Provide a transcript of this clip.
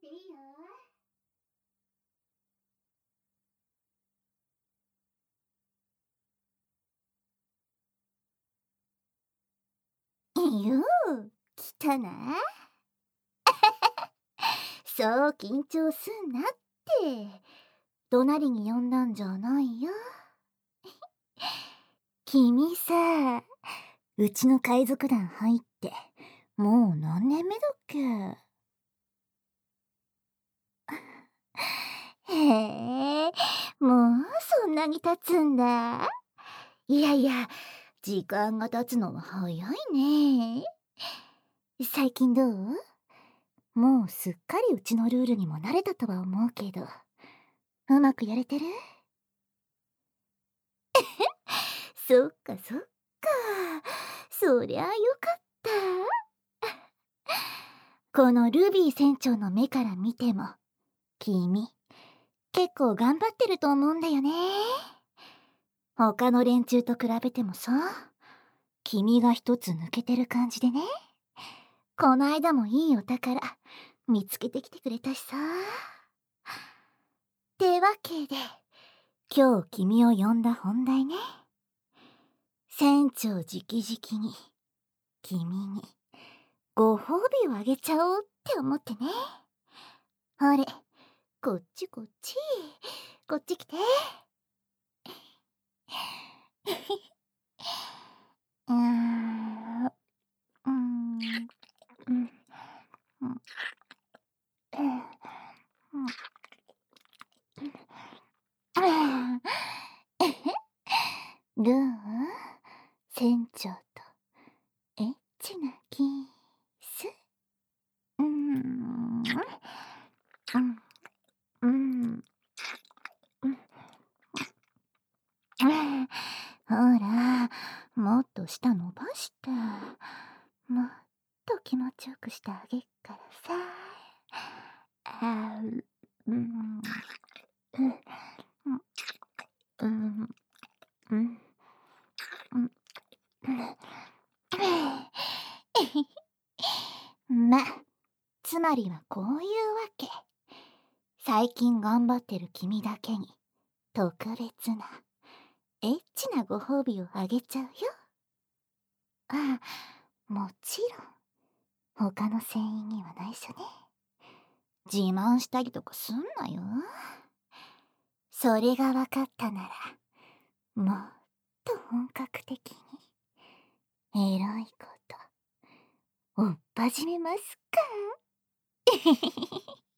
いいよ。よう、来たな。そう緊張すんなって。怒鳴りに呼んだんじゃないよ。君さ、うちの海賊団入ってもう何年目だっけ？へえ、もうそんなに経つんだ。いやいや、時間が経つのは早いね。最近どう？もうすっかりうちのルールにも慣れたとは思うけど、うまくやれてる？そっかそっか。そりゃあよかった。このルビー船長の目から見ても、君、結構頑張ってると思うんだよね。他の連中と比べてもさ、君が一つ抜けてる感じでね。この間もいいお宝見つけてきてくれたしさ。ってわけで、今日君を呼んだ本題ね。船長直々に君にご褒美をあげちゃおうって思ってね。ほれ、こっちこっち、こっち来て。うーん、うーん、うん、うん、どう？船長とエッチなキス？うーん、うん、うん、ほら、もっと舌伸ばして、もっと気持ちよくしてあげっからさ。あー、うん、うん、うん、うん、うん、ま、つまりはこういうわけ。最近頑張ってる君だけに、特別な、エッチなご褒美をあげちゃうよ。ああ、もちろん、他の船員には内緒ね。自慢したりとかすんなよ。それが分かったなら、もっと本格的に、エロいこと、おっ始めますか？